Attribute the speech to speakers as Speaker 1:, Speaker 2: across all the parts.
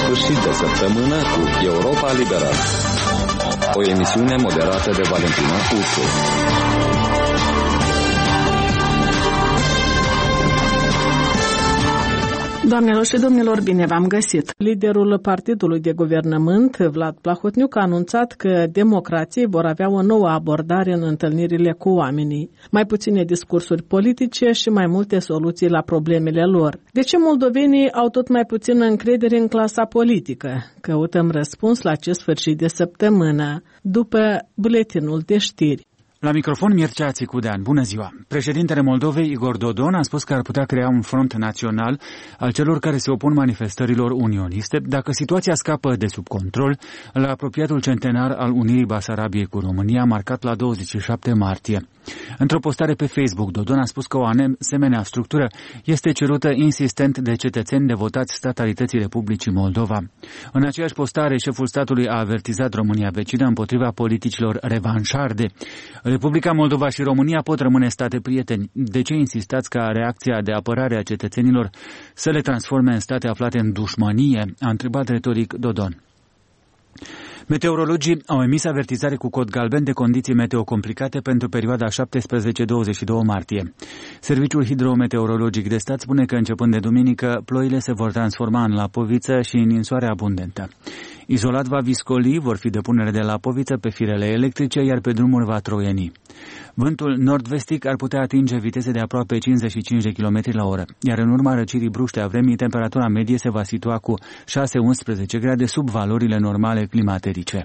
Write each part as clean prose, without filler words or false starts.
Speaker 1: sfârșit de săptămână cu Europa Liberă. O emisiune moderată de Valentina Ursu.
Speaker 2: Doamnelor și domnilor, bine v-am găsit! Liderul partidului de guvernământ, Vlad Plahotniuc, a anunțat că democrații vor avea o nouă abordare în întâlnirile cu oamenii, mai puține discursuri politice și mai multe soluții la problemele lor. De ce moldovenii au tot mai puțină încredere în clasa politică? Căutăm răspuns la acest sfârșit de săptămână, după buletinul de știri.
Speaker 3: La microfon Mircea Țicudean. Bună ziua! Președintele Moldovei, Igor Dodon, a spus că ar putea crea un front național al celor care se opun manifestărilor unioniste dacă situația scapă de sub control la apropiatul centenar al unirii Basarabiei cu România, marcat la 27 martie. Într-o postare pe Facebook, Dodon a spus că o asemenea structură este cerută insistent de cetățeni devotați statalității Republicii Moldova. În aceeași postare, șeful statului a avertizat România vecină împotriva politicilor revanșarde. Republica Moldova și România pot rămâne state prieteni. De ce insistați ca reacția de apărare a cetățenilor să le transforme în state aflate în dușmănie? A întrebat retoric Dodon. Meteorologii au emis avertizare cu cod galben de condiții meteo complicate pentru perioada 17-22 martie. Serviciul hidrometeorologic de stat spune că începând de duminică, ploile se vor transforma în lapoviță și în ninsoare abundentă. Izolat va viscoli, vor fi depunere de lapoviță pe firele electrice, iar pe drumuri va troieni. Vântul nord-vestic ar putea atinge viteze de aproape 55 de km la oră, iar în urma răcirii bruște a vremii, temperatura medie se va situa cu 6-11 grade sub valorile normale climaterice.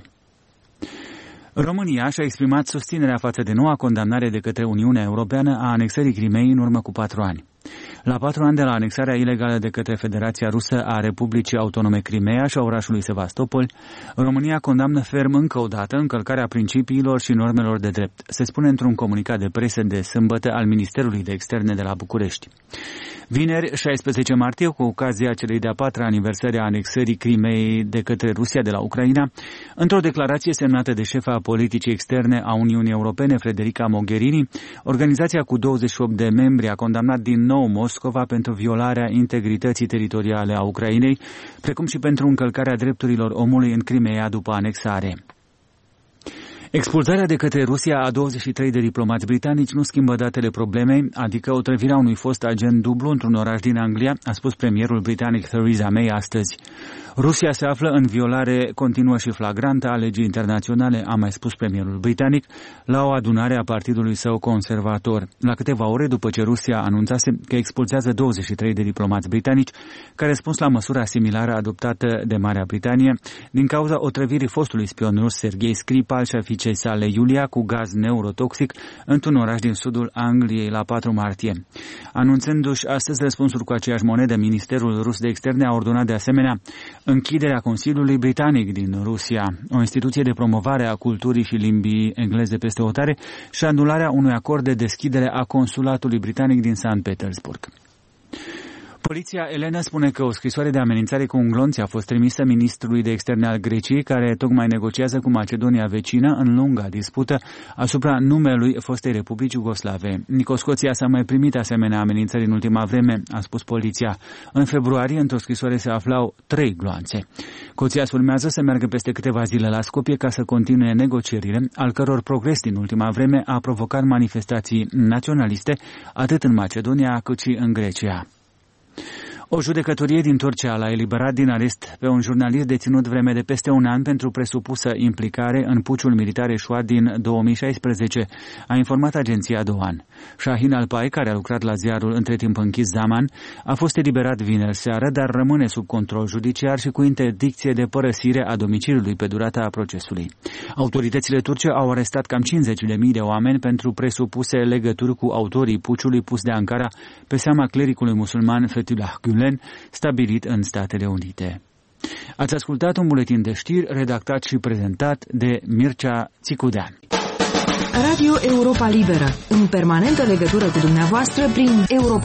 Speaker 3: România și-a exprimat susținerea față de noua condamnare de către Uniunea Europeană a anexării Crimeei în urmă cu 4 ani. La 4 ani de la anexarea ilegală de către Federația Rusă a Republicii Autonome Crimeea și a orașului Sevastopol, România condamnă ferm încă o dată încălcarea principiilor și normelor de drept, se spune într-un comunicat de presă de sâmbătă al Ministerului de Externe de la București. Vineri, 16 martie, cu ocazia celei de-a 4-a aniversări a anexării Crimeei de către Rusia de la Ucraina, într-o declarație semnată de șefa politicii externe a Uniunii Europene, Federica Mogherini, organizația cu 28 de membri a condamnat din nou Moscova pentru violarea integrității teritoriale a Ucrainei, precum și pentru încălcarea drepturilor omului în Crimeea după anexare. Expulzarea de către Rusia a 23 de diplomați britanici nu schimbă datele problemei, adică otrăvirea unui fost agent dublu într-un oraș din Anglia, a spus premierul britanic Theresa May astăzi. Rusia se află în violare continuă și flagrantă a legii internaționale, a mai spus premierul britanic, la o adunare a partidului său conservator, la câteva ore după ce Rusia anunțase că expulzează 23 de diplomați britanici, ca răspuns la măsura similară adoptată de Marea Britanie, din cauza otrăvirii fostului spion rus Serghei Skripal și a fiicei sale Iulia cu gaz neurotoxic într-un oraș din sudul Angliei la 4 martie. Anunțându-și astăzi răspunsul cu aceeași monedă, Ministerul Rus de Externe a ordonat de asemenea închiderea Consiliului Britanic din Rusia, o instituție de promovare a culturii și limbii engleze peste hotare, și anularea unui acord de deschidere a Consulatului Britanic din Sankt Petersburg. Poliția elenă spune că o scrisoare de amenințare cu un glonț a fost trimisă ministrului de externe al Greciei, care tocmai negociază cu Macedonia vecină în lunga dispută asupra numelui fostei Republici Iugoslave. Nicoscoția s-a mai primit asemenea amenințări în ultima vreme, a spus poliția. În februarie, într-o scrisoare se aflau 3 gloanțe. Coțias urmează să meargă peste câteva zile la Skopje ca să continue negocierile, al căror progres din ultima vreme a provocat manifestații naționaliste atât în Macedonia cât și în Grecia. O judecătorie din Turcia l-a eliberat din arest pe un jurnalist deținut vreme de peste un an pentru presupusă implicare în puciul militar eșuat din 2016, a informat agenția Doan. Shahin Alpay, care a lucrat la ziarul între timp închis Zaman, a fost eliberat vineri seară, dar rămâne sub control judiciar și cu interdicție de părăsire a domiciliului pe durata procesului. Autoritățile turce au arestat cam 50.000 de oameni pentru presupuse legături cu autorii puciului pus de Ankara pe seama clericului musulman Fethullah Gülen, stabilit în Statele Unite. Ați ascultat un buletin de știri redactat și prezentat de Mircea Țicudean.
Speaker 4: Radio Europa Liberă, în permanentă legătură cu dumneavoastră prin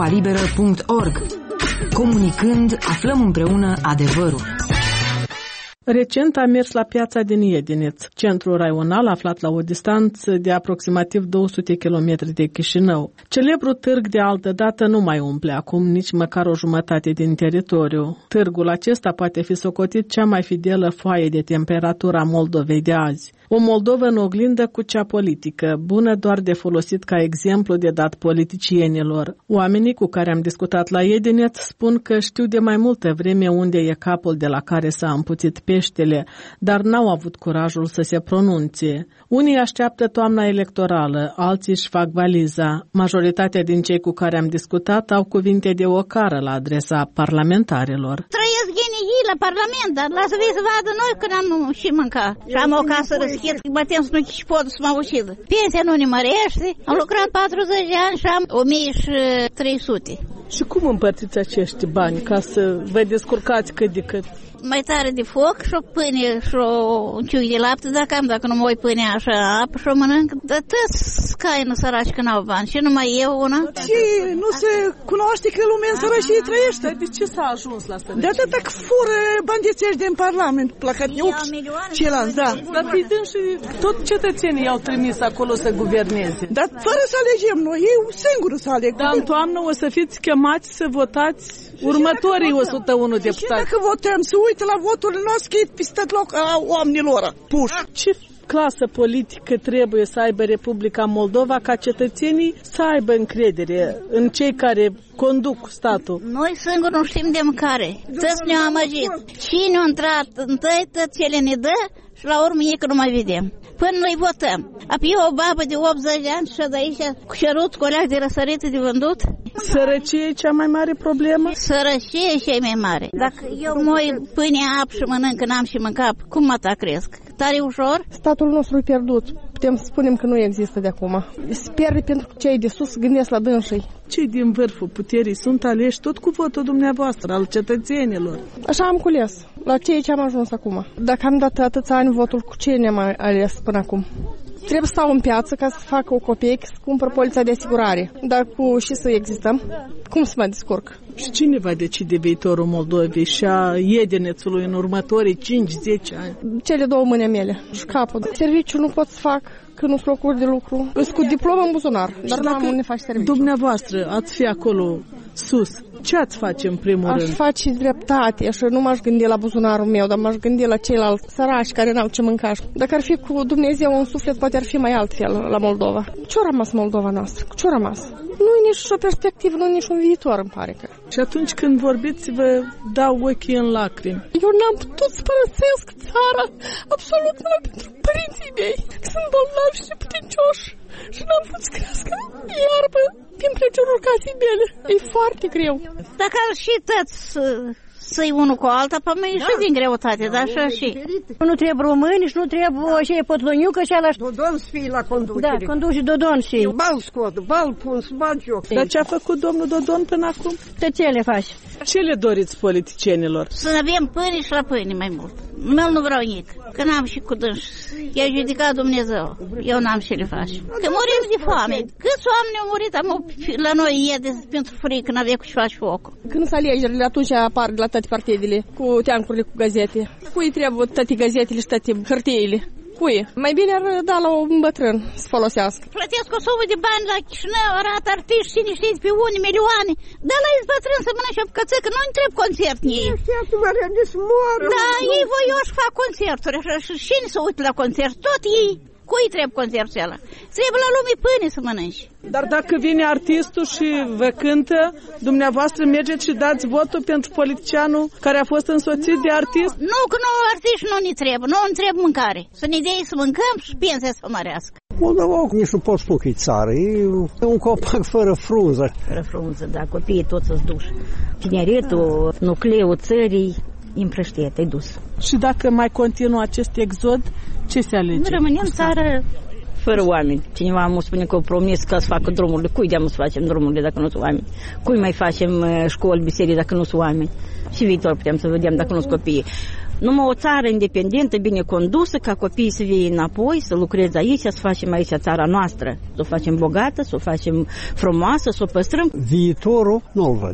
Speaker 4: europalibera.org. Comunicând, aflăm împreună adevărul.
Speaker 2: Recent a mers la piața din Iedineț, centrul raional aflat la o distanță de aproximativ 200 km de Chișinău. Celebrul târg de altădată nu mai umple acum nici măcar o jumătate din teritoriu. Târgul acesta poate fi socotit cea mai fidelă foaie de temperatură a Moldovei de azi. O Moldovă în oglindă cu cea politică, bună doar de folosit ca exemplu de dat politicienilor. Oamenii cu care am discutat la Iedineț spun că știu de mai multă vreme unde e capul de la care s-a împuțit peștele, dar n-au avut curajul să se pronunțe. Unii așteaptă toamna electorală, alții își fac valiza. Majoritatea din cei cu care am discutat au cuvinte de ocară la adresa parlamentarilor.
Speaker 5: Trăiesc ghenii la Parlament, dar lasă vei să vadă noi când am și mâncat. Și am o casă răschit, bătem să nu și pot să mă ucidă. Pensia nu ne mărește, am lucrat 40 de ani și am 1300.
Speaker 2: Și cum împărțiți acești bani ca să vă descurcați cât de cât?
Speaker 5: Mai tare de foc și o pâine și un ciui de lapte dacă nu mă voi pâine așa apă și o mănânc. Dar toți scaină săraci că n-au bani și numai eu una.
Speaker 6: Și nu se cunoaște că lumea în sărăcie trăiește.
Speaker 2: De ce s-a ajuns la asta?
Speaker 6: De atâta că fură bandițești din Parlament, placatniuci, ceilalți, da.
Speaker 2: Dar și tot cetățenii i-au trimis acolo să guverneze.
Speaker 6: Dar fără să alegem noi, ei singuri să aleg.
Speaker 2: Dar în toamnă o să fiți chemați să votați următorii 101 deputați.
Speaker 6: Și dacă votăm, să uită la voturile noastre, că e peste loc a oamenilor puși.
Speaker 2: Ce clasă politică trebuie să aibă Republica Moldova ca cetățenii să aibă încredere în cei care conduc statul?
Speaker 5: Noi singuri nu știm de mâncare. Toți ne-au amăgit. Cine a intrat întâi, tot ce ne dă și la urmă e că nu mai vedem. Până noi votăm. Apoi o babă de 80 de ani și de aici cu șerut, cu oleac de răsărite de vândut.
Speaker 2: Sărăcie e cea mai mare problemă?
Speaker 5: Sărăcie e cea mai mare. Dacă eu moi pâine, apă și mănânc, n-am și mâncat, cum mă cresc? Tare ușor?
Speaker 7: Statul nostru e pierdut. Putem să spunem că nu există de acum. Se pierde pentru că cei de sus gândesc la dânsii.
Speaker 2: Cei din vârful puterii sunt aleși tot cu votul dumneavoastră, al cetățenilor.
Speaker 7: Așa am cules. La ce am ajuns acum? Dacă am dat atâția ani votul, cu ce ne-am ales până acum? Trebuie să stau în piață ca să fac o copeică, să cumpăr polița de asigurare. Dar cu și să existăm, cum să mă descurc?
Speaker 2: Și cine va decide viitorul Moldovei și a Iedinețului în următorii 5-10 ani?
Speaker 7: Cele două mâini mele și capul. Serviciul nu pot să fac, că nu sunt locuri de lucru. Sunt cu diplomă în buzunar, dar nu am unde faci serviciu.
Speaker 2: Dumneavoastră ați fi acolo sus, ce ați face în primul rând?
Speaker 7: Aș face dreptate și nu m-aș gândi la buzunarul meu, dar m-aș gândi la ceilalți săraci care n-au ce mânca. Dacă ar fi cu Dumnezeu un suflet, poate ar fi mai altfel la Moldova. Ce-a rămas Moldova noastră? Ce-a rămas? Nu e nici o perspectivă, nu e nici un viitor, îmi pare că.
Speaker 2: Și atunci când vorbiți, vă dau ochii în lacrimi.
Speaker 7: Eu n-am putut să părăsesc țara, absolut numai pentru părinții mei. Sunt bolnavi și neputincioși și n-am putut să crească iarbă prin preciurul casei mele. E foarte greu.
Speaker 5: Dacă ar și tăți să-i unul cu alta, pe mine și din greutate, dar așa și.
Speaker 8: Nu trebuie români și nu trebuie și pătlăniucă și ala.
Speaker 6: Dodon să fie la conducere.
Speaker 8: Da, conduce Dodon și.
Speaker 6: Bal scot, bal pun, bal joc.
Speaker 2: Dar ce a făcut domnul Dodon până acum?
Speaker 8: Tot ce le faci?
Speaker 2: Ce le doriți politicienilor?
Speaker 5: Să avem pâine și la pâine mai mult. Nu vreau nic, că n-am și cu dânși. I-a judicat Dumnezeu. Eu n-am și le faci. Că murim de foame. Câți oameni au murit la noi pentru frică, n-avea cu ce faci focul.
Speaker 7: Când sunt alegerile, atunci apar de la toate partidele, cu teancurile, cu gazete. Cui trebuie toate gazetele și toate hârtiile? Cui? Mai bine ar da la un bătrân să folosească.
Speaker 5: Plătesc o sumă de bani la Chișinău, arată artiști, cine știți, pe unii milioane. Dar la ei bătrân să mănânce o bucățică, nu întreb concert ei. Da, ei voioși fac concerturi așa, și cine să uită la concert? Tot ei. Cui trebuie concertul ăla? Trebuie la lume pâine să mănânci.
Speaker 2: Dar dacă vine artistul și vă cântă, dumneavoastră mergeți și dați votul pentru politicianul care a fost însoțit de artist?
Speaker 5: Nu, că nu artiști nu ne trebuie, nu ne trebuie mâncare. Să ne dea să mâncăm și pensia să mărească.
Speaker 9: Moldova nici nu pot spune că e țară, e un copac fără frunză.
Speaker 8: Fără frunză, da, copiii toți sunt duși. Tineritul, nucleul țării, împrăștiet, e dus.
Speaker 2: Și dacă mai continuă acest exod, ce se alege?
Speaker 8: Rămânem țară fără oameni. Cineva mă spune că o promis că să facă drumurile. Cui de-am să facem drumurile dacă nu sunt oameni? Cui mai facem școli, biserici dacă nu sunt oameni? Și viitor putem să vedem dacă nu sunt copiii. Numai o țară independentă, bine condusă, ca copiii să vie înapoi, să lucreze aici, să facem aici țara noastră. Să o facem bogată, să o facem frumoasă, să o păstrăm.
Speaker 9: Viitorul nu-l văd.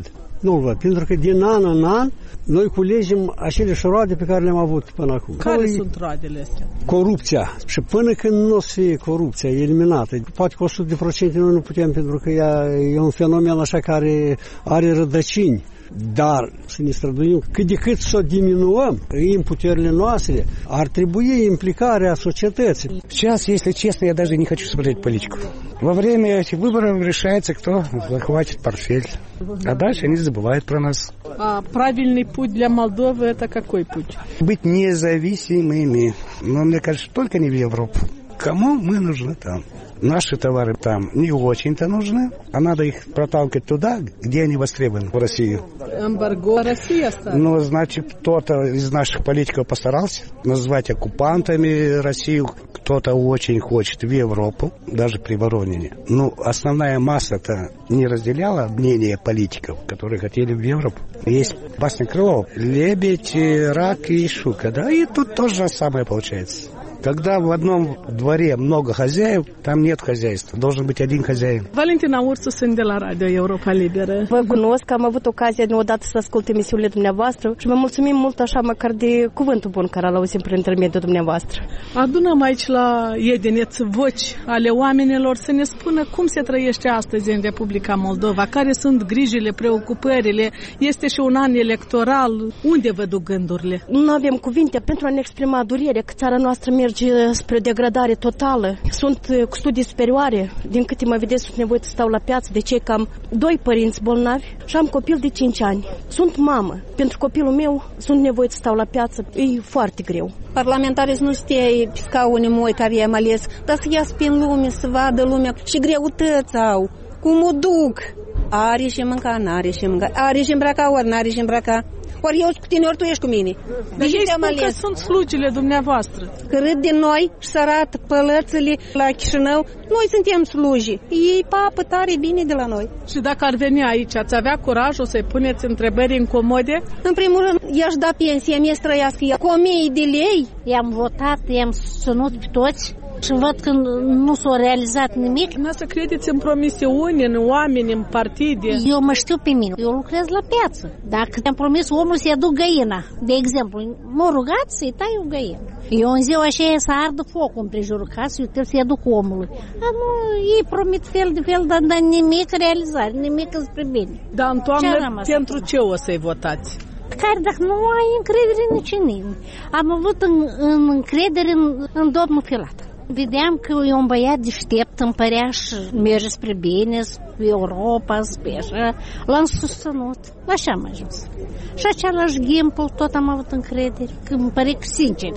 Speaker 9: nu-l văd. Pentru că din an în an noi culegem aceleași roade pe care le-am avut până acum.
Speaker 2: Care sunt roadele astea?
Speaker 9: Corupția. Și până când nu o să fie corupția eliminată, poate că 100% noi nu putem, pentru că e un fenomen așa care are rădăcini. Dar să ne străduim cât de cât să o diminuăm în puterile noastre, ar trebui implicarea societății.
Speaker 10: Сейчас, если честно, я даже не хочу смотреть политику. Во время этих выборов решается, кто захватит портфель. А дальше они забывают про нас.
Speaker 2: А правильный путь для Молдовы – это какой путь?
Speaker 10: Быть независимыми. Но мне кажется, только не в Европу. Кому мы нужны там? Наши товары там не очень-то нужны, а надо их проталкивать туда, где они востребованы, в Россию.
Speaker 2: Эмбарго Россия стала?
Speaker 10: Ну, значит, кто-то из наших политиков постарался назвать оккупантами Россию, кто-то очень хочет в Европу, даже при Воронине. Ну, основная масса-то не разделяла мнение политиков, которые хотели в Европу. Есть басня Крылова «Лебедь, рак и щука», да, и тут то же самое получается. Когда в одном дворе много хозяев, там нет хозяйства. Должен быть один хозяин.
Speaker 2: Valentina Ursu, sunt de la Radio Europa Liberă.
Speaker 7: Vă cunosc, am avut ocazia odată să ascult emisiunile dumneavoastră și vă mulțumim mult așa măcar de cuvântul bun care îl auzim prin intermediul dumneavoastră.
Speaker 2: Adunăm aici la Iedineț voci ale oamenilor să ne spună cum se trăiește astăzi în Republica Moldova, care sunt grijile, preocupările, este și un an electoral. Unde vă duc gândurile?
Speaker 7: Nu avem cuvinte pentru a ne exprima durere că țara noastră merge spre o degradare totală. Sunt cu studii superioare. Din câte mă vedeți, sunt nevoit să stau la piață. De cei că am 2 părinți bolnavi și am copil de 5 ani. Sunt mamă. Pentru copilul meu sunt nevoit să stau la piață. E foarte greu.
Speaker 11: Parlamentarii nu stea pe scaune moi care i-am ales, dar să iasă prin lume, să vadă lumea și greutăți au. Cum o duc? Are și mânca, n-are și mânca. Are și îmbrăca, ori n-are și îmbrăca. Ori eu cu tine, ori tu ești cu mine.
Speaker 2: Dar ei spun că sunt slugile dumneavoastră.
Speaker 11: Că râd de noi și să arată pălățele la Chișinău. Noi suntem sluji. Ei papă tare bine de la noi.
Speaker 2: Și dacă ar veni aici, ați avea curajul să-i puneți întrebări incomode?
Speaker 11: În primul rând, i-aș da pensie, mie străiască ea cu 1000 de lei.
Speaker 5: I-am votat, i-am susținut pe toți. Și văd că nu s-a realizat nimic.
Speaker 2: Nu să credeți în promisiuni, în oameni, în partide.
Speaker 5: Eu mă știu pe mine. Eu lucrez la piață. Dacă am promis omul să-i aduc găina, de exemplu, m-a rugat să-i tai o găină. Eu în ziua aceea să ardă focul împrejurul casei, eu trebuie să-i aduc omului. Dar nu, ei promit fel de fel, dar nimic realizare, nimic spre bine.
Speaker 2: Dar în toamnă, pentru ce o să-i votați?
Speaker 5: Care dacă nu ai încredere nici în nimeni. Am avut încredere în domnul Filat. Vedeam că e un băiat deștept, îmi părea și merge spre bine, spre Europa, spre așa. L-am susținut. Așa am ajuns. Și același Gimpel, tot am avut încredere. Că îmi pare că sincer.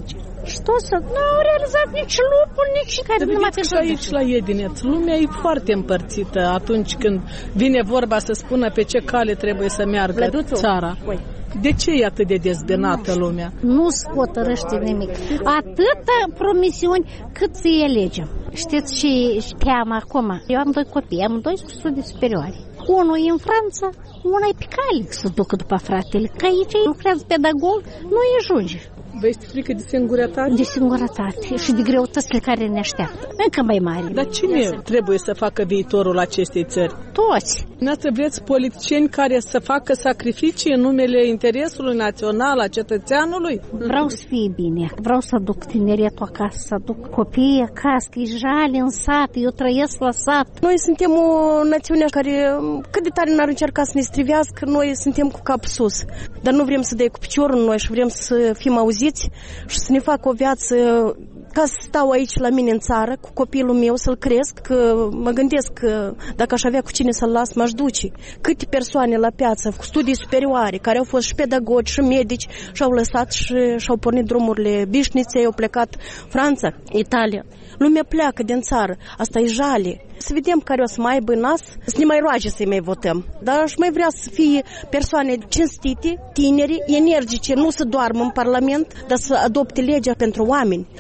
Speaker 5: Și toți nu au realizat nici lupul, nici care nu mai
Speaker 2: fi aici la Iedineț. Lumea e foarte împărțită atunci când vine vorba să spună pe ce cale trebuie să meargă țara. De ce e atât de dezbinată lumea?
Speaker 5: Nu se hotărăște nimic. Atâta promisiuni cât să-i alegem. Știți ce teamă acum? Eu am 2 copii, am 2 studii superioare. Unul e în Franța, una e pe cale să ducă după fratele. Că aici lucrează pedagog, nu îi ajunge.
Speaker 2: Vă este frică de singurătate?
Speaker 5: De singurătate și de greutățile care ne așteaptă. Încă mai mari.
Speaker 2: Dar cine trebuie să facă viitorul acestei țări?
Speaker 5: Toți.
Speaker 2: Dumneavoastră vreți politicieni care să facă sacrificii în numele interesului național a cetățeanului?
Speaker 5: Vreau să fie bine. Vreau să aduc tineretul acasă, să aduc copiii acasă, că e jale în sat, eu trăiesc la sat.
Speaker 7: Noi suntem o națiune care cât de tare n-ar încerca să ne strivească, noi suntem cu cap sus. Dar nu vrem să dea cu piciorul în noi și vrem să fim auziți și să ne facă o viață ca să stau aici la mine în țară cu copilul meu, să-l cresc, că mă gândesc că dacă aș avea cu cine să-l las, m-aș duce. Câte persoane la piață cu studii superioare, care au fost și pedagogi și medici și au lăsat și-au pornit drumurile bișniței, au plecat Franța, Italia. Lumea pleacă din țară, asta e jale. Să vedem care o să mai aibă nas, să ne mai roage să-i mai votăm. Dar aș mai vrea să fie persoane cinstite, tineri, energice, nu să doarmă în Parlament, dar să adopte legea pentru oameni și nu bat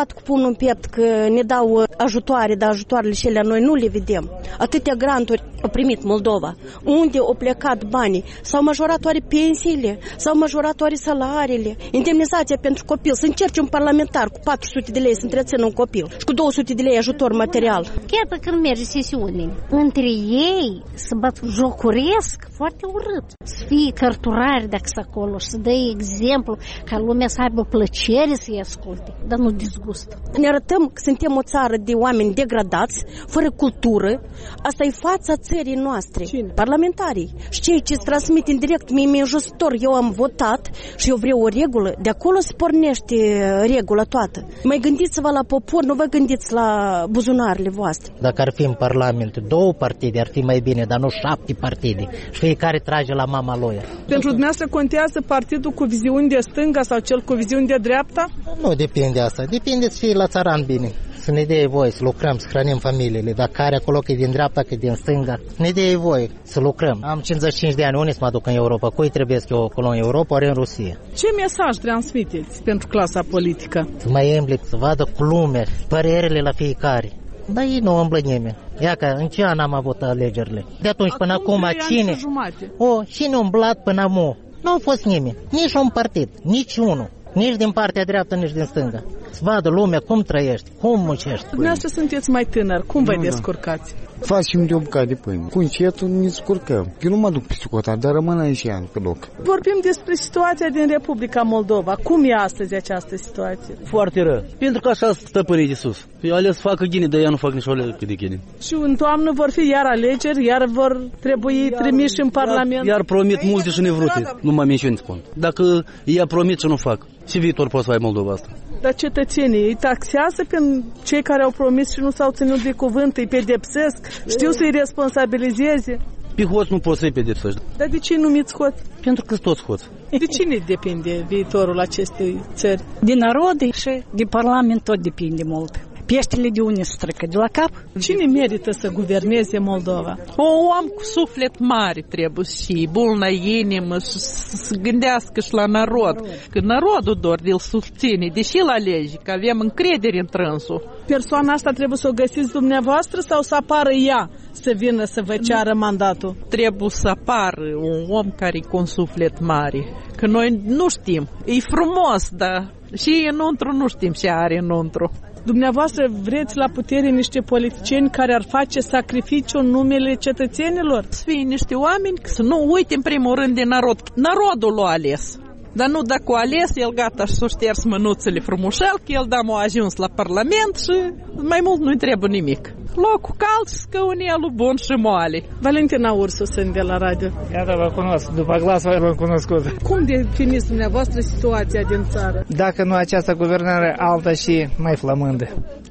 Speaker 11: dat cu pumnul în piept că ne dau ajutoare, dar ajutoarele cele noi nu le vedem. Atâtea granturi au primit Moldova. Unde au plecat banii? S-au majorat oare pensiile? S-au majorat oare salariile? Indemnizația pentru copil. Să încerce un parlamentar cu 400 de lei să întrețină un copil și cu 200 de lei ajutor material.
Speaker 5: Chiar când merge sesiunile, între ei să jocuresc foarte urât. Să fie cărturari dacă sunt acolo și să dea exemplu ca lumea să aibă plăcere să-i asculte, dar nu disgustă.
Speaker 11: Ne arătăm că suntem o țară de oameni degradați, fără cultură. Asta e fața țării noastre. Cine? Parlamentarii. Și cei ce se transmit în direct, mi-e justor. Eu am votat și eu vreau o regulă. De acolo se pornește regula toată. Mai gândiți-vă la popor, nu vă gândiți la buzunarele voastre.
Speaker 12: Dacă ar fi în Parlament 2 partide, ar fi mai bine, dar nu 7 partide. Și fiecare trage la mama lui.
Speaker 2: Pentru dumneavoastră contează partidul cu viziuni de stânga sau cel cu viziuni de dreapta?
Speaker 12: Nu depinde asta. Depinde să fie la țăran bine. Să ne dea voie să lucrăm, să hrănim familiile. Dacă are acolo că e din dreapta, că e din stânga, ne dea voie să lucrăm. Am 55 de ani, unde să mă duc în Europa? Cui trebuie să eu acolo în Europa, ori în Rusia?
Speaker 2: Ce mesaj transmiteți pentru clasa politică?
Speaker 12: Să mai îmble, să vadă cu lumea, părerile la fiecare. Dar ei nu umblă nimeni. Ia că în ce an am avut alegerile? De atunci până acum cine? Cine a umblat până acum? Nu a fost nimeni. Nici un partid, nici unul. Nici din partea dreaptă, nici din stânga. Să vadă lumea cum trăiești, cum muncești.
Speaker 2: Dumneavoastră sunteți mai tânăr, cum vă descurcați?
Speaker 13: Facem de o bucată de pâine. Cu încetul ne scurcăm. Eu nu mă duc peste cota, dar rămân aici pe loc.
Speaker 2: Vorbim despre situația din Republica Moldova. Cum e astăzi această situație?
Speaker 14: Foarte rău. Pentru că așa stăpânii de sus. Eu ales să facă ghine, dar ea nu fac nici o lege de ghine.
Speaker 2: Și în toamnă vor fi iar alegeri, iar vor trebui trimiși în Parlament.
Speaker 14: Iar promit multe și nevrute. Nu mă mențiuni spun. Dacă ea promit și nu fac, ce viitor poate să ai Moldova asta?
Speaker 2: Dar cetățenii îi taxează pe cei care au promis și nu s-au ținut de cuvânt, îi pedepsesc, știu să-i responsabilizeze.
Speaker 14: Pe hoți nu poți să-i pedepsești.
Speaker 2: Dar de ce numiți hoți?
Speaker 14: Pentru că toți hoți.
Speaker 2: De cine depinde viitorul acestei țări?
Speaker 15: De narod și de Parlament tot depinde mult. Peștele de unde se trecă? De la cap?
Speaker 2: Cine merită să guverneze Moldova?
Speaker 16: Om cu suflet mare trebuie și bună inimă și să gândească și la narod. Că narodul doar de-l susține, deși la lege, că avem încredere în trânsul.
Speaker 2: Persoana asta trebuie să o găsiți dumneavoastră sau să apară ea să vină să vă ceară mandatul?
Speaker 16: Trebuie să apară un om care e cu un suflet mare. Că noi nu știm. E frumos, dar și înăuntru nu știm ce are înăuntru.
Speaker 2: Dumneavoastră vreți la putere niște politicieni care ar face sacrificiu în numele cetățenilor?
Speaker 16: Să fie niște oameni, să nu uite în primul rând de narod. Narodul l-a ales. Dar nu dacă a ales, el gata și s-o șters mânuțele frumușel, că el a ajuns la Parlament și mai mult nu-i trebuie nimic. Locul cald și scăunelul bun și moale.
Speaker 2: Valentina Ursu sunt de la radio.
Speaker 17: Iată, vă cunosc. După glas v-am cunoscut.
Speaker 2: Cum definiți dumneavoastră situația din țară?
Speaker 17: Dacă nu această guvernare, alta și mai flămândă.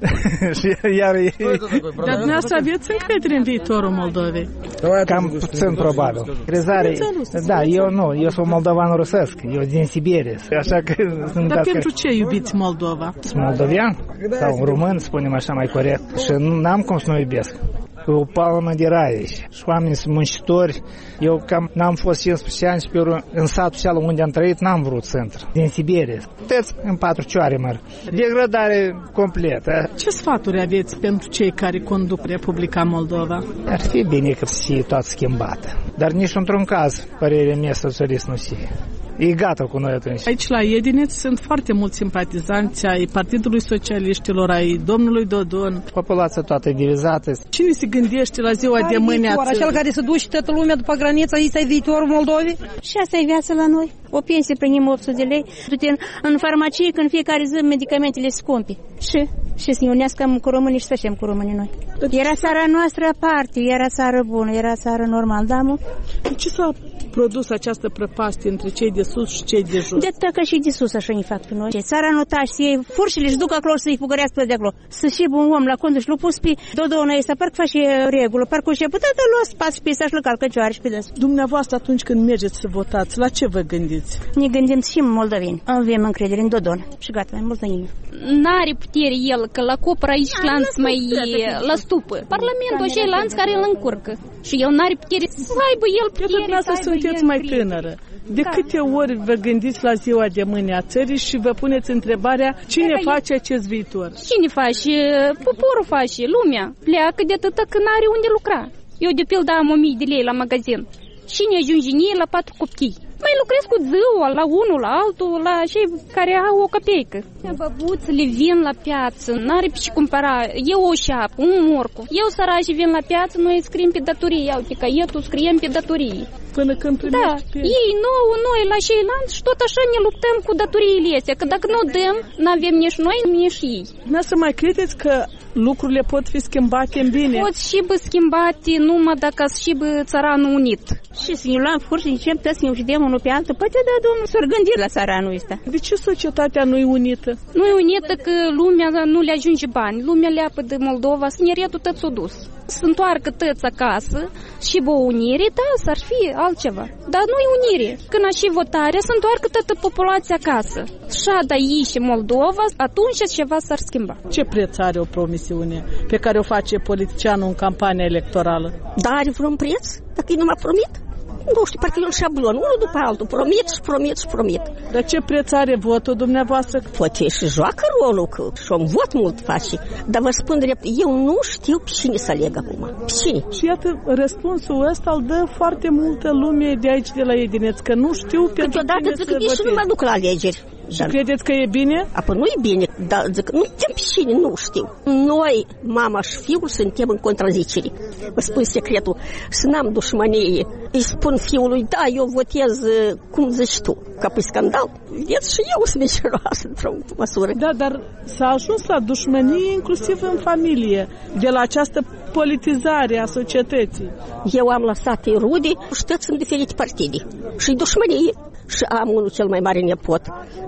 Speaker 2: Dar dumneavoastră aveți încredere în viitorul Moldovei?
Speaker 17: Cam puțin probabil. Crezare, da, eu sunt moldovan rusesc. Eu din Siberia. Așa că sunt.
Speaker 2: Dar pentru ce iubiți Moldova?
Speaker 17: Sunt moldovean sau român, spunem așa mai corect. Și n-am cum să nu iubesc. O palmă de rai și oameni sunt muncitori. Eu cam n-am fost 15 ani și în satul cealaltă unde am trăit n-am vrut centru. Din Siberia. Puteți în 4 cioare măr. Degradare completă.
Speaker 2: Ce sfaturi aveți pentru cei care conduc Republica Moldova?
Speaker 17: Ar fi bine că să fie toată schimbată. Dar nici într-un caz, părerea mea, socialist nu fie. E gata cu noi atunci.
Speaker 2: Aici la Edineț sunt foarte mulți simpatizanți ai Partidului Socialiștilor, ai domnului Dodon.
Speaker 17: Populația toată divizată.
Speaker 2: Cine se gândește la ziua de mâine?
Speaker 11: Acel care se duce toată lumea după graniță, aici e viitorul Moldovei?
Speaker 5: Și asta e viața la noi. O pensie primim 800 de lei. Du-te în farmacie când fiecare zi medicamentele scumpe. Și să ne unească cu românii și să facem cu românii noi. Era țara noastră aparte, era țară bună, era țară normal, da, mă?
Speaker 2: Ce s-a produs această prăpastie între cei de sus și cei de jos?
Speaker 5: De că și de sus așa ne fac pe noi. Țara nu tași, să iei furșile și duc acolo să îi fugărească de acolo. Să fie un om la contul și l-a pus pe Dodona ăsta, parcă face regulă, parcă și-a putea de luat spați pe ăsta și l-a căcioare și pe des.
Speaker 2: Dumneavoastră atunci când mergeți să votați, la ce vă gândiți?
Speaker 5: Ne gândim și moldoveni. Avem încredere în Dodon și gata, mai multă nimeni.
Speaker 18: N-are putere el că la copăr aici lanț mai la stupă. Parlamentul așa e lanț care îl încurcă. Și el n-are putere să aibă el putere.
Speaker 2: Eu să sunteți mai tânără. De câte ori vă gândiți la ziua de mâine a țării și vă puneți întrebarea cine face acest viitor?
Speaker 18: Cine face? Poporul face, lumea. Pleacă de atâta că n-are unde lucra. Eu de pildă am 1000 de lei la magazin. Cine ajunge la 4 copii? Mai lucrez cu ziua, la unul, la altul, la cei care au o căpeică. Băbuțele vin la piață, n-are pe ce cumpăra. Eu o șapă, un morcov. Eu sărași vin la piață, noi scriem pe datorii. Iau caietul, scriem pe datorii.
Speaker 2: Până când primești
Speaker 18: ei nouă, noi la ceilalți și tot așa ne luptăm cu datoriile astea. Că dacă nu dăm, n-avem nici noi, nici ei.
Speaker 2: Să mai credeți că lucrurile pot fi schimbate în bine?
Speaker 18: Pot și schimbate numai dacă și țăranul unit.
Speaker 5: Și să ne luăm fur și încep să ne vedem unul pe altul. Poate da, domnul, s-ar gândi la țăranul ăsta.
Speaker 2: De ce societatea nu e unită?
Speaker 18: Nu e unită că lumea nu le ajunge bani. Lumea leapă de Moldova, sneretul tot s-a dus. Să întoarcă tăți acasă și o unire, da, s-ar fi altceva. Dar nu e unire. Când a și votarea, să întoarcă toată populația acasă. Și da și Moldova, atunci ceva s-ar schimba.
Speaker 2: Ce preț are o promisiune pe care o face politicianul în campania electorală?
Speaker 11: Da, are vreun preț? Dacă e numai promit? Nu știu, parcă e un șablon, unul după altul, promit.
Speaker 2: Dar ce preț are votul dumneavoastră?
Speaker 11: Poate și joacă rolul, că și un vot mult face, dar vă spun drept, eu nu știu pe cine să aleg acum. Pe cine?
Speaker 2: Și iată, răspunsul ăsta îl dă foarte multă lume de aici, de la Edineț, că nu știu pentru cine să voteze.
Speaker 11: Și nu mă duc la alegeri.
Speaker 2: Și credeți că e bine?
Speaker 11: Apoi nu e bine, dar zic, nu știu pe cine, nu știu. Noi, mama și fiul, suntem în contrazicere. Vă spun secretul, să n-am dușmănie. Îi spun fiului, da, eu votez cum zici tu, ca pe scandal. Vedeți, și eu sunt neciroasă, într-o măsură.
Speaker 2: Da, dar s-a ajuns la dușmănie inclusiv în familie, de la această politizare a societății.
Speaker 11: Eu am lăsat rude, știți, în diferite partide. Și dușmănie. Și am unul cel mai mare nepot,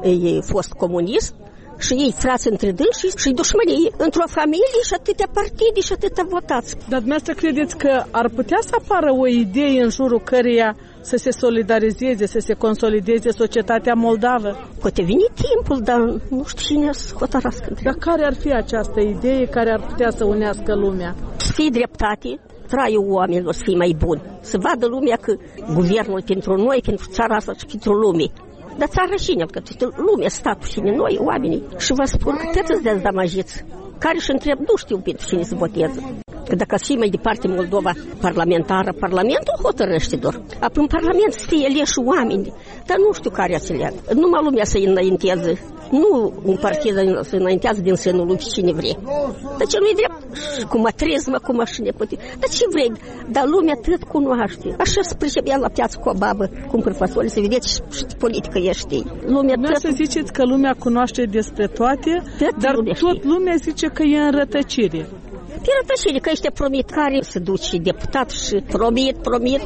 Speaker 11: e fost comunist, și ei frați între dânsi și dușmănie. Într-o familie și atâtea partide și atâtea votați.
Speaker 2: Dar dumneavoastră credeți că ar putea să apară o idee în jurul căreia să se solidarizeze, să se consolideze societatea moldavă?
Speaker 11: Poate vine timpul, dar nu știu cine să hotărască.
Speaker 2: Dar care ar fi această idee care ar putea să unească lumea?
Speaker 11: Să fie dreptate, traiul oamenilor să fie mai bun. Să vadă lumea că guvernul pentru noi, pentru țara asta și pentru lume. Dar țara cine? Că lumea, statul cine? Noi, oamenii. Și vă spun că toți îți dezamăgiți. Care și întreb, nu știu pentru cine să voteze. Că dacă să fie mai departe Moldova parlamentară, Parlamentul hotărăște doar. Apoi în Parlament să fie aleși oameni. Dar nu știu care să leagă. Numai lumea să înainteze. Nu un partid să înaintează din sânul lui cine vrea. Dar ce nu-i drept? Cu matrismă, cu mașini. Dar ce vrei? Dar lumea tot cunoaște. Așa se pricepea la piață cu o babă, cumpăr fasole, să vedeți și politică ești. Lumea tot...
Speaker 2: să ziceți că lumea cunoaște despre toate, dar tot lumea zice că e în rătăcire.
Speaker 11: Pe rătăcire, că ăștia promit care se duce deputat și promit.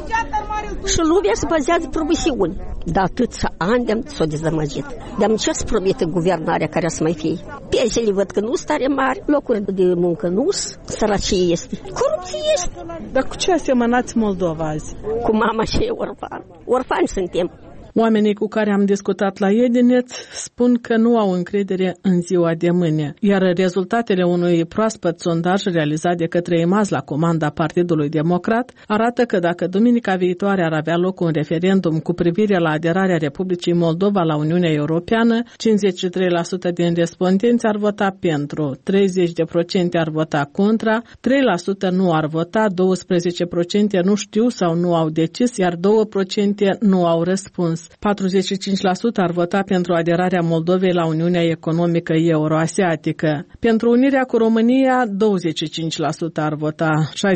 Speaker 11: Și lumea se bazează promisiuni. Dar atâția ani s-a dezamăgit. De-am ce să promite guvernarea care să mai fie? Pensiile văd că nu sunt tare mari, locuri de muncă nu sunt, sărăcie este, corupție este.
Speaker 2: Dar cu ce asemănați Moldova azi?
Speaker 11: Cu mama și orfan. Orfani suntem.
Speaker 2: Oamenii cu care am discutat la Edineț spun că nu au încredere în ziua de mâine, iar rezultatele unui proaspăt sondaj realizat de către EMAS la comanda Partidului Democrat arată că dacă duminica viitoare ar avea loc un referendum cu privire la aderarea Republicii Moldova la Uniunea Europeană, 53% din respondenți ar vota pentru, 30% ar vota contra, 3% nu ar vota, 12% nu știu sau nu au decis, iar 2% nu au răspuns. 45% ar vota pentru aderarea Moldovei la Uniunea Economică Euroasiatică. Pentru unirea cu România, 25% ar vota,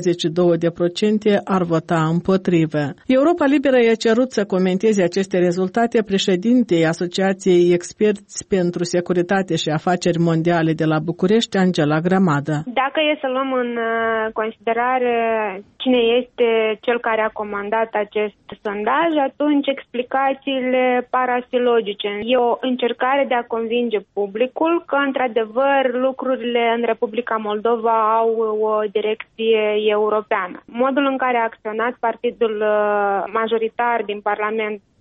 Speaker 2: 62% ar vota împotrivă. Europa Liberă i-a cerut să comenteze aceste rezultate președintei Asociației Experți pentru Securitate și Afaceri Mondiale de la București, Angela Grămadă.
Speaker 19: Dacă e să luăm în considerare cine este cel care a comandat acest sondaj, atunci explicațiile par a fi logice. E o încercare de a convinge publicul că, într-adevăr, lucrurile în Republica Moldova au o direcție europeană. Modul în care a acționat partidul majoritar din Parlament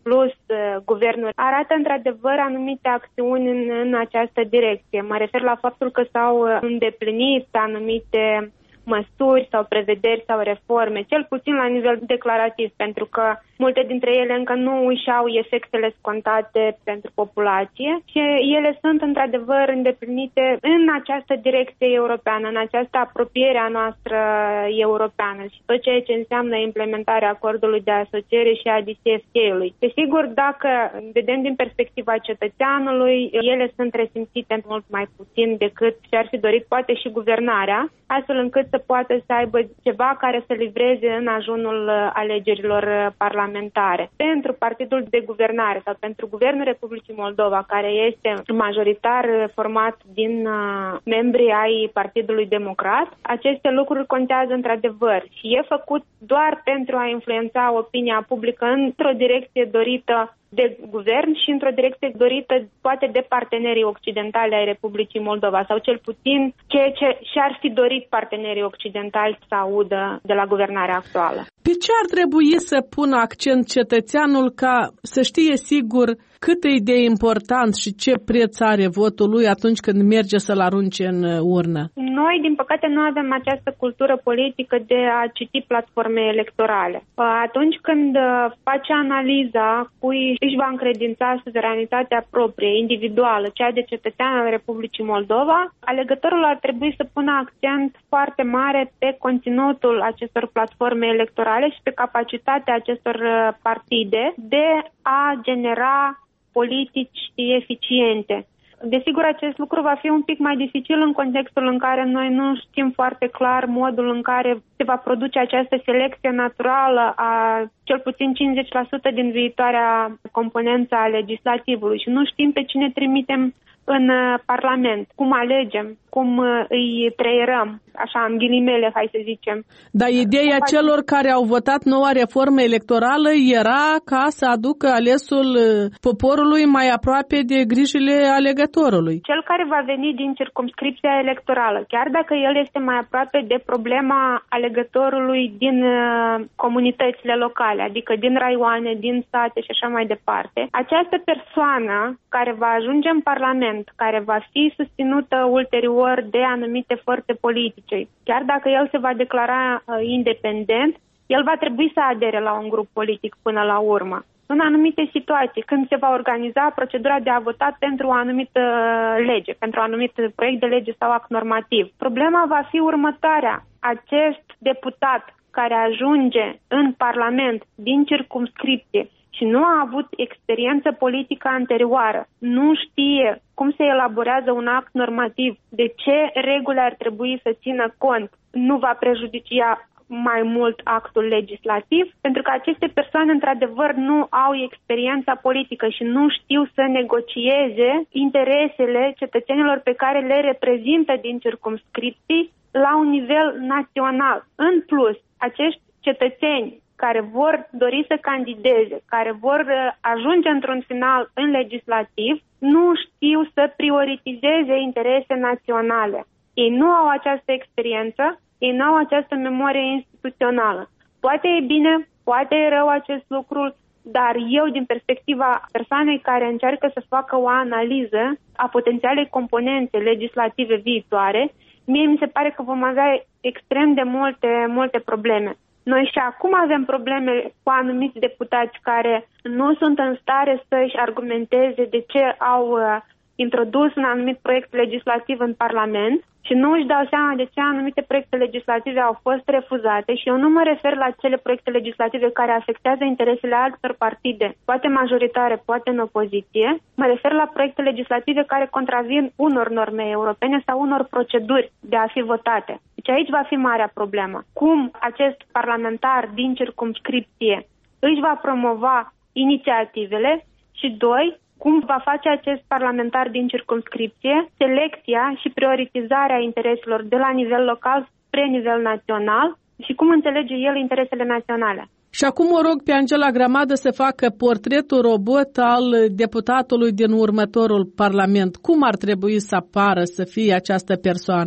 Speaker 19: plus guvernul, arată într-adevăr anumite acțiuni în această direcție. Mă refer la faptul că s-au îndeplinit anumite măsuri sau prevederi sau reforme, cel puțin la nivel declarativ, pentru că multe dintre ele încă nu își au efectele scontate pentru populație și ele sunt într-adevăr îndeplinite în această direcție europeană, în această apropiere a noastră europeană și tot ceea ce înseamnă implementarea acordului de asociere și a DCFTA-ului. Desigur, dacă vedem din perspectiva cetățeanului, ele sunt resimțite mult mai puțin decât și-ar fi dorit poate și guvernarea, astfel încât să poată să aibă ceva care să livreze în ajunul alegerilor parlamentare. Pentru partidul de guvernare sau pentru Guvernul Republicii Moldova, care este majoritar format din membrii ai Partidului Democrat, aceste lucruri contează într-adevăr și e făcut doar pentru a influența opinia publică într-o direcție dorită de guvern și într-o direcție dorită poate de partenerii occidentali ai Republicii Moldova sau cel puțin ceea ce și-ar fi dorit partenerii occidentali să audă de la guvernarea actuală.
Speaker 2: Pe ce ar trebui să pună accent cetățeanul ca să știe sigur cât e de important și ce preț are votul lui atunci când merge să-l arunce în urnă?
Speaker 19: Noi, din păcate, nu avem această cultură politică de a citi platforme electorale. Atunci când face analiza cui își va încredința suveranitatea proprie, individuală, cea de cetățean al Republicii Moldova, alegătorul ar trebui să pună accent foarte mare pe conținutul acestor platforme electorale și pe capacitatea acestor partide de a genera politici eficiente. Desigur, acest lucru va fi un pic mai dificil în contextul în care noi nu știm foarte clar modul în care se va produce această selecție naturală a cel puțin 50% din viitoarea componență a legislativului și nu știm pe cine trimitem în Parlament, cum alegem, cum îi treierăm, așa în ghilimele, hai să zicem.
Speaker 2: Dar ideea celor care au votat noua reformă electorală era ca să aducă alesul poporului mai aproape de grijile alegătorului.
Speaker 19: Cel care va veni din circumscripția electorală, chiar dacă el este mai aproape de problema alegătorului din comunitățile locale, adică din raioane, din sate și așa mai departe, această persoană care va ajunge în Parlament, care va fi susținută ulterior de anumite forțe politice, chiar dacă el se va declara independent, el va trebui să adere la un grup politic până la urmă. În anumite situații, când se va organiza procedura de a vota pentru o anumită lege, pentru un anumit proiect de lege sau act normativ, problema va fi următoarea. Acest deputat care ajunge în Parlament din circumscripție și nu a avut experiență politică anterioară, nu știe cum se elaborează un act normativ, de ce reguli ar trebui să țină cont, nu va prejudicia mai mult actul legislativ, pentru că aceste persoane într-adevăr nu au experiența politică și nu știu să negocieze interesele cetățenilor pe care le reprezintă din circumscripții la un nivel național. În plus, acești cetățeni care vor dori să candideze, care vor ajunge într-un final în legislativ, nu știu să prioritizeze interese naționale. Ei nu au această experiență, ei nu au această memorie instituțională. Poate e bine, poate e rău acest lucru, dar eu, din perspectiva persoanei care încearcă să facă o analiză a potențialei componențe legislative viitoare, mie mi se pare că vom avea extrem de multe probleme. Noi și acum avem probleme cu anumiți deputați care nu sunt în stare să-și argumenteze de ce au introdus un anumit proiect legislativ în Parlament și nu își dau seama de ce anumite proiecte legislative au fost refuzate și eu nu mă refer la cele proiecte legislative care afectează interesele altor partide, poate majoritare, poate în opoziție, mă refer la proiecte legislative care contravin unor norme europene sau unor proceduri de a fi votate. Deci aici va fi marea problemă. Cum acest parlamentar din circumscripție își va promova inițiativele și, doi, cum va face acest parlamentar din circumscripție selecția și prioritizarea intereselor de la nivel local spre nivel național și cum înțelege el interesele naționale.
Speaker 2: Și acum o rog pe Angela Grămadă să facă portretul robot al deputatului din următorul parlament. Cum ar trebui să apară, să fie această persoană?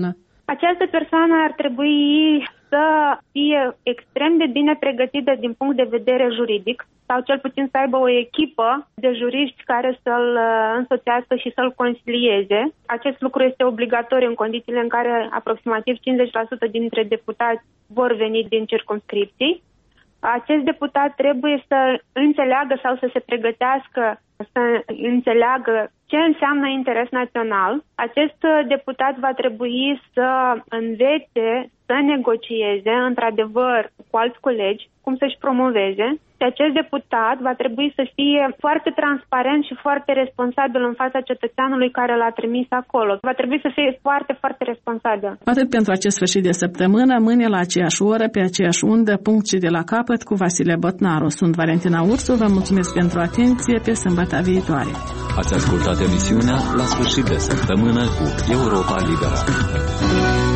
Speaker 19: Această persoană ar trebui să fie extrem de bine pregătită din punct de vedere juridic sau cel puțin să aibă o echipă de juriști care să-l însoțească și să-l consilieze. Acest lucru este obligatoriu în condițiile în care aproximativ 50% dintre deputați vor veni din circumscripții. Acest deputat trebuie să înțeleagă sau să se pregătească să înțeleagă ce înseamnă interes național. Acest deputat va trebui să învețe să negocieze, într-adevăr, cu alți colegi, cum să-și promoveze. Și acest deputat va trebui să fie foarte transparent și foarte responsabil în fața cetățeanului care l-a trimis acolo. Va trebui să fie foarte, foarte responsabil.
Speaker 2: Atât pentru acest sfârșit de săptămână, mâine la aceeași oră, pe aceeași undă, punct și de la capăt cu Vasile Botnaru. Sunt Valentina Ursu, vă mulțumesc pentru atenție, pe sâmbătă viitoare.
Speaker 1: Ați ascultat emisiunea La sfârșit de săptămână cu Europa Liberă.